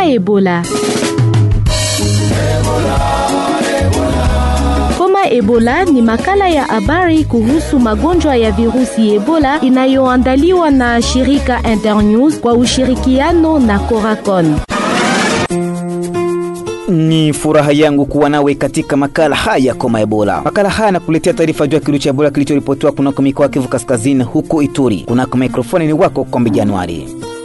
Ebola. Koma Ebola ni makala ya habari kuhusu magonjwa ya virusi Ebola inayoandaliwa na shirika Internews kwa ushirikiano na Coracon. Ni furaha yangu kuwa nawe katika makala haya Koma Ebola. Makala haya nakuletea taarifa juu ya kirusi cha Ebola kilichoripotiwa kunako mikoa ya Kivu Kaskazini huko Ituri. Kunako mikrofoni ni wako Kombi Januari.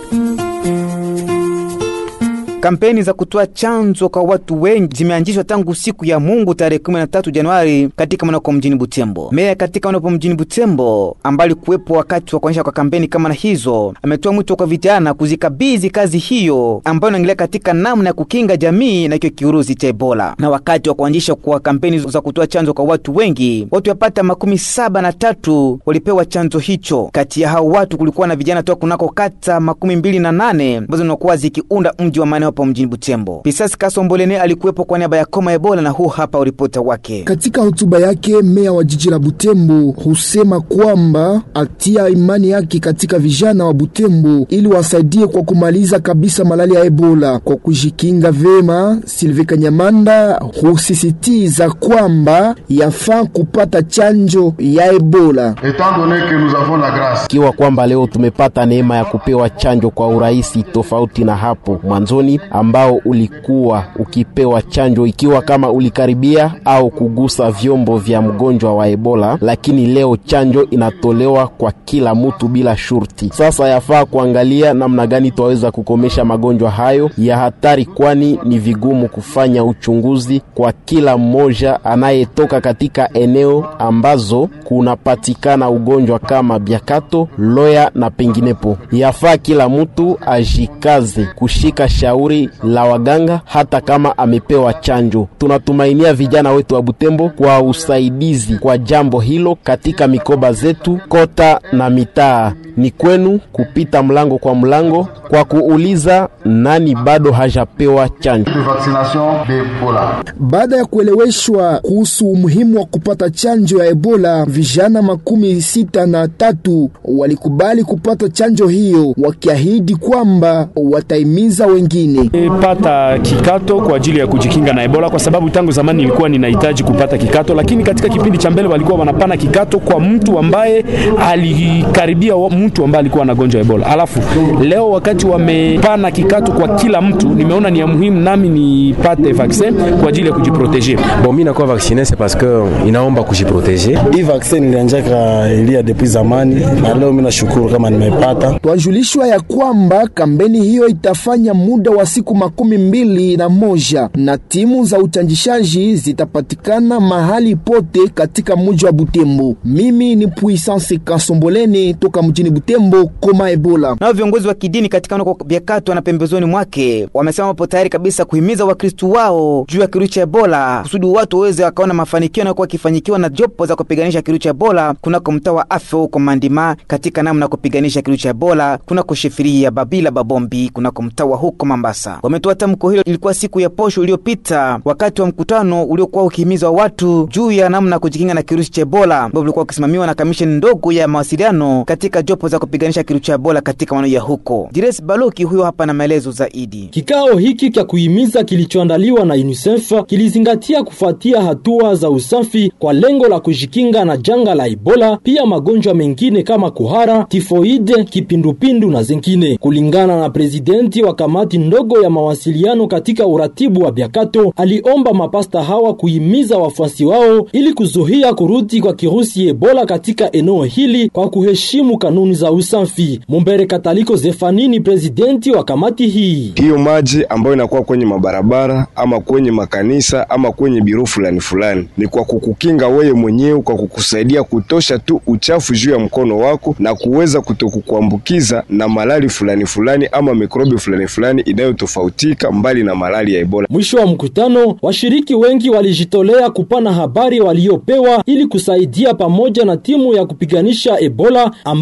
Kampeni za kutoa chanjo kwa watu wengi zimeanzishwa tangu siku ya Mungu tarehe 13 Januari katika manako mjini Butembo. Meya katika manako mjini Butembo ambali kuwepo wakati wa kuanzisha kwa kampeni kama na hizo, ametoa mwito kwa vijana kuzikabidhi kazi hiyo ambayo inaendelea katika namna ya kukinga jamii na kirusi cha Ebola. Na wakati wa kuanzisha kwa kampeni za kutoa chanjo kwa watu wengi, watu yapata 73 walipewa chanjo hicho. Kati ya hao watu kulikuwa na vijana toka kunako kata 28 ambazo zinakuwa zikiunda mji wa Maneo hapo mjini Butembo. Pisasi Kasombolene alikuwepo kwa niaba ya Koma Ebola na huu hapa uripota wake. Katika hotuba yake, meya wa jiji la Butembo husema kwamba atia imani yake katika vijana wa Butembo ili wasaidie kwa kumaliza kabisa malali ya Ebola kwa kujikinga vema. Sylvie Kanyamanda husisitiza kwamba yafaa kupata chanjo ya Ebola. Kiwa kwamba leo tumepata neema ya kupewa chanjo kwa urahisi tofauti na hapo mwanzoni ambao ulikuwa ukipewa chanjo ikiwa kama ulikaribia au kugusa vyombo vya mgonjwa wa Ebola, lakini leo chanjo inatolewa kwa kila mtu bila shurti. Sasa yafaa kuangalia namna gani tuweza kukomesha magonjwa hayo ya hatari, kwani ni vigumu kufanya uchunguzi kwa kila mmoja anayetoka katika eneo ambazo kunapatikana ugonjwa kama Biakato, Loya na penginepo. Yafaa kila mtu ajikaze kushika shauri la waganga hata kama amepewa chanjo. Tunatumainia vijana wetu wa Butembo kwa usaidizi kwa jambo hilo katika mikoba zetu, kota na mitaa. Ni kwenu kupita mlango kwa mlango kwa kuuliza nani bado hajapewa chanjo. Baada ya kueleweshwa kuhusu umuhimu wa kupata chanjo ya Ebola, vijana 63 walikubali kupata chanjo hiyo, wakiahidi kwamba wataimiza wengine. Pata kikato kwa ajili ya kujikinga na Ebola, kwa sababu tangu zamani nilikuwa ninahitaji kupata kikato, lakini katika kipindi cha mbele walikuwa wanapana kikato kwa mtu ambaye alikaribia mtu ambaye alikuwa na gonjwa Ebola. Alafu leo wakati wamepana kikato kwa kila mtu, nimeona ni ya muhimu nami nipate vaccin kwa ajili ya kujiproteger. Bon, mimi nakuwa vacciné c'est parce que inaomba kujiproteger. Hii vaccine ilianzaka ilia depuis zamani na leo mimi nashukuru kama nimepata. Tuanjulishwa ya kwamba kampeni hiyo itafanya muda wa siku 21 na timu za uchanjishaji zitapatikana mahali pote katika mji wa Butembo. Mimi ni Puissance Kasombolene toka mjini Butembo, Koma Ebola. Na viongozi wa kidini katika nako Biakato na pembezoni mwake wamesema wapo tayari kabisa kuhimiza Wakristo wao juu ya kirusi cha Ebola kusudi watu waweze wakaona mafanikio na kwa kifanyikiwa na jopo za kupiganisha kirusi cha Ebola kunako mtaa wa afya huko Mandima katika namna kupiganisha kirusi cha Ebola kunako Shefiria Babila Babombi kunako mtaa wa huko Mambasa. Wametoa tamko hilo ilikuwa siku ya posho iliyopita wakati wa mkutano uliokuwa ukihimiza watu juu ya namna kujikinga na kirusi cha Ebola ambao ulikuwa ukisimamiwa na kamisheni ndogo ya mawasiliano katika jopo za kupiganisha kirusi cha Ebola katika maeneo ya huko. Jires Baloki huyo hapa na maelezo zaidi. Kikao hiki cha kuhimiza kilichoandaliwa na UNICEF kilizingatia kufuatia hatua za usafi kwa lengo la kujikinga na janga la Ebola, pia magonjwa mengine kama kuhara, tifoide, kipindupindu na zingine. Kulingana na presidenti wa kamati ndogo ya mawasiliano katika uratibu wa Biakato, aliomba mapasta hawa kuhimiza wafuasi wao ili kuzuia kurudi kwa kirusi Ebola katika eneo hili kwa kuheshimu kanuni za usafi. Mumbere Kataliko Zefanini, presidenti wa kamati hii. Hiyo maji ambayo inakuwa kwenye mabarabara ama kwenye makanisa ama kwenye biro fulani ni kwa kukukinga wewe mwenyewe, kwa kukusaidia kutosha tu uchafu juu ya mkono wako na kuweza kutokukuambukiza na malali fulani ama mikrobi fulani inayotofautika mbali na malali ya Ebola. Mwisho wa mkutano, washiriki wengi walijitolea kupana habari waliopewa ili kusaidia pamoja na timu ya kupiganisha Ebola ambayo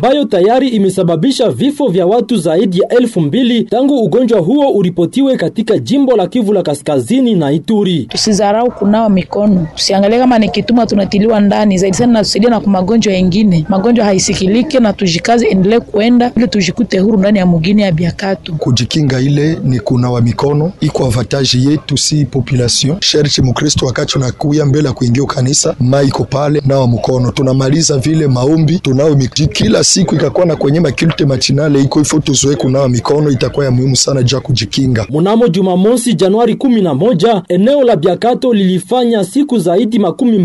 tayari imesababisha vifo vya watu zaidi ya 2000 tangu ugonjwa huo uripotiwe katika jimbo la Kivu la Kaskazini na Ituri. Tusizarau kunawa mikono. Tusiangalie kama ni kituma tunatiliwa ndani. Zaidi sana natusaidia na magonjwa mengine. Magonjwa haisikilike na tujikaze endelee kuenda ili tujikute huru ndani ya mugini ya Biakatu. Kujikinga ile ni kunawa mikono. Iko avantage yetu si population. Sherche Mkristo wakati unakuya mbele ya kuingia kanisa, maiko pale nawa mkono. Tunamaliza vile maombi, tunao kila siku ikakuwa na kwenye makilte machinale iko ifo tuzoe kunawa mikono, itakuwa ya muhimu sana ja kujikinga. Mnamo Jumamosi Januari 11, eneo la Biakato lilifanya siku zaidi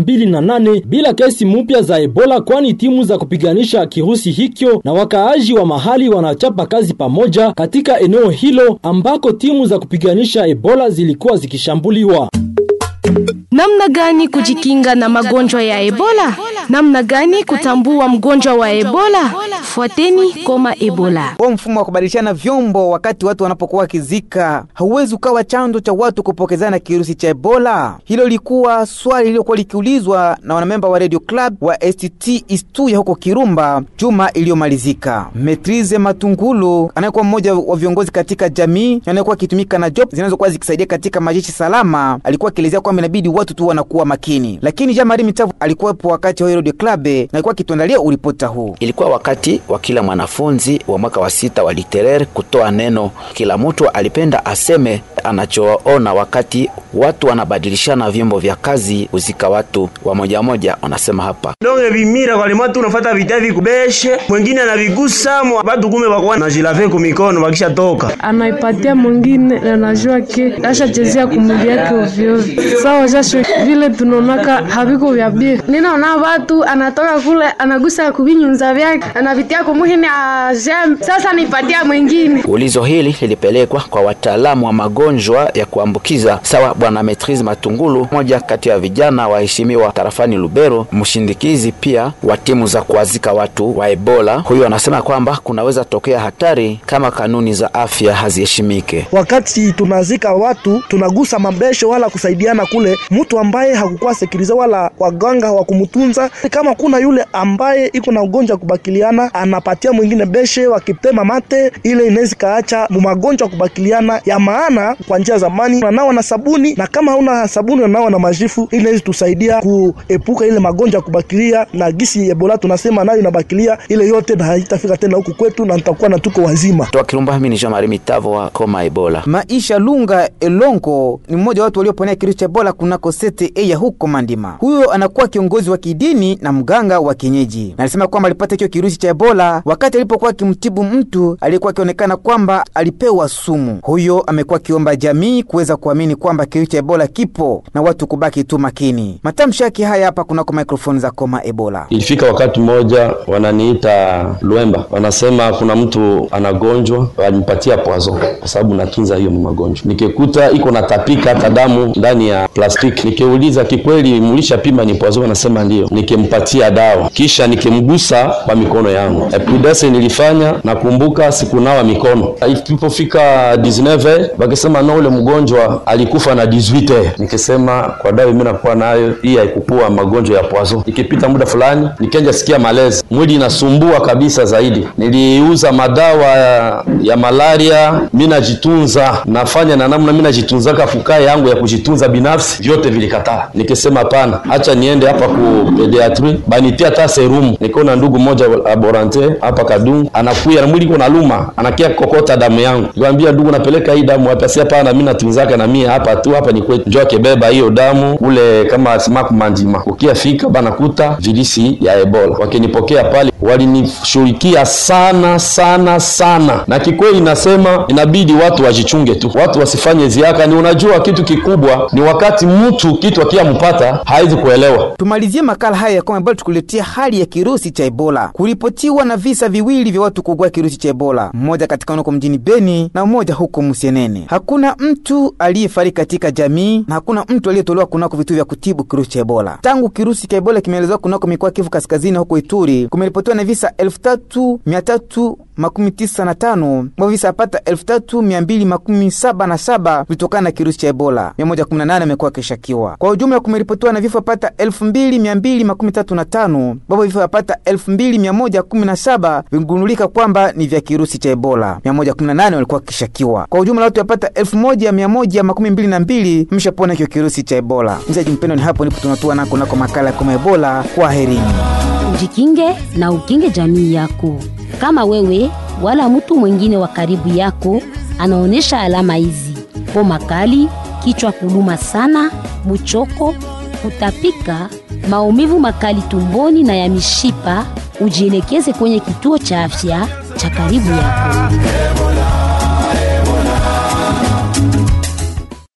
28 bila kesi mpya za Ebola, kwani timu za kupiganisha kirusi hikyo na wakaaji wa mahali wanachapa kazi pamoja katika eneo hilo ambako timu za kupiganisha Ebola zilikuwa zikishambuliwa. Namna gani kujikinga na magonjwa ya Ebola? Namna gani kutambua mgonjwa wa Ebola? Fuateni Koma Ebola. Kwa mfumo wa kubadilishana vyombo wakati watu wanapokuwa kizika, hauwezi ukawa chanzo cha watu kupokezana kirusi cha Ebola. Hilo lilikuwa swali lililokuwa likiulizwa na wanamemba wa Radio Club wa STT Istuya huko Kirumba juma iliyomalizika. Metrize Matungulu anayekuwa mmoja wa viongozi katika jamii anayekuwa kitumika na job zinazokuwa zikisaidia katika majishi salama, alikuwa akielezea kwamba inabidi watu tu wanakuwa makini. Lakini Jamari Mitavu alikuwepo wakati wa Radio Club na alikuwa kituandalia uripota huu. Ilikuwa wakati wa kila mwanafunzi wa mwaka wa 6 wa literaire kutoa neno. Kila mtu alipenda aseme anachoona wakati watu wanabadilishana vyombo vya kazi uzika watu wa moja moja. Wanasema hapa donge vimira wale watu unafuata vitavi kubeshe, mwingine anavigusa watu kume wako na jilave ku mikono wakisha toka, anaipatia mwingine anajua ke acha chezea kumuli yake ovyo. Sawa jasho vile tunaonaka habiko vya bie. Ninaona watu anatoka kule anagusa kuvinyunza vyake anavitia kumuhini ajem, sasa nipatia mwingine. Ulizo hili lilipelekwa kwa wataalamu wa magonjwa ya kuambukiza sawa Bwana Metrize Matungulu, moja kati ya vijana waheshimiwa tarafani Lubero, mshindikizi pia wa timu za kuazika watu wa Ebola. Huyo anasema kwamba kunaweza tokea hatari kama kanuni za afya haziheshimike. Wakati tunazika watu tunagusa mabesho wala kusaidiana kule, mtu ambaye hakukuwa sekiriza wala waganga wa kumtunza, kama kuna yule ambaye iko na ugonjwa kubakiliana anapatia mwingine beshe wakitema mate, ile inaweza kaacha magonjwa kubakiliana ya maana. Kwa njia zamani unanawa na sabuni, na kama hauna sabuni unanawa na majifu, ili inaweza tusaidia kuepuka ile magonjwa kubakilia, na gisi Ebola tunasema nayo inabakilia ile yote na haitafika tena huku kwetu na tutakuwa na tuko wazima. Toa Kirumba, mimi ni Jamari Mitavo wa Koma Ebola. Maisha Lunga Elongo ni mmoja wa watu walioponea kirusi cha Ebola kunako sete ya huko Mandima. Huyo anakuwa kiongozi wa kidini na mganga wa kienyeji. Na alisema kwamba alipata hiyo kirusi cha Ebola wakati alipokuwa kimtibu mtu aliyekuwa kionekana kwamba alipewa sumu. Huyo amekuwa kiomba jamii kuweza kuamini kwamba kirusi cha Ebola kipo na watu kubaki tu makini. Matamshi yake haya hapa kunako microphone za Koma Ebola. Ilifika wakati mmoja wananiita Luemba, wanasema kuna mtu anagonjwa, wanipatia poison kwa sababu natunza hiyo magonjwa. Nikikuta iko natapika hata damu ndani ya plastiki, nikeuliza kikweli mlishapima ni poison? Wanasema ndio. Nikimpatia dawa kisha nikimgusa kwa mikono yangu. Epidese nilifanya, nakumbuka sikunawa mikono. Ilipofika 19 wakisema na ule mgonjwa alikufa na 18. Nikisema kwa dawa mimi nakuwa nayo hii haikupua magonjwa ya poison. Ikipita muda fulani nikaanza sikia malezi, mwili inasumbua kabisa zaidi. Niliuza madawa ya malaria, mimi najitunza, nafanya na namna mimi najitunzaka fukai yangu ya kujitunza binafsi, vyote vilikataa. Nikisema hapana, acha niende hapa ku pediatri, banitia hata serum. Nikaona ndugu mmoja laborante hapa Kadungu anakuya na mwili uko na luma, anakia kokota damu yangu. Nikamwambia ndugu, napeleka hii damu hapa, si hapana, mimi natunzaka na mimi hapa tu, hapa ni kwetu. Njoo kebeba hiyo damu ule kama simaku Mandima. Ukiafika banakuta virusi ya Ebola. Wakinipokea pale walinishughulikia sana sana sana, na kikweli nasema inabidi watu wajichunge tu, watu wasifanye ziaka. Ni unajua kitu kikubwa ni wakati mtu kitu akiampata haizi kuelewa. Tumalizie makala haya ya Koma Ebola tukuletea hali ya kirusi cha Ebola. Kuripotiwa na visa viwili vya watu kugua kirusi cha Ebola, mmoja katika huko mjini Beni na mmoja huko Musienene. Hakuna mtu aliyefariki katika jamii na hakuna mtu aliyetolewa kunako vituo vya kutibu kirusi cha Ebola. Tangu kirusi cha Ebola kimeelezwa kunako mikoa Kivu Kaskazini huko Ituri, kumeripotiwa na visa 3300 95 ambao visa yapata 3277 vitokana na kirusi cha Ebola. 118 wamekuwa kishakiwa. Kwa ujumla kumeripotiwa na vifo yapata 2235 ambao vifo yapata 2117 vingundulika kwamba ni vya kirusi cha Ebola. 118 walikuwa kishakiwa. Kwa ujumla watu yapata 1122 mshapona hiyo kirusi cha Ebola. Mzaji mpendo, ni hapo ndipo tunatua nako makala kama Ebola. Kwa herini. Ujikinge na ukinge jamii yako. Kama wewe wala mtu mwingine wa karibu yako anaonesha alama hizi: homa kali, kichwa kuluma sana, buchoko, kutapika, maumivu makali tumboni na ya mishipa, ujielekeze kwenye kituo cha afya cha karibu yako.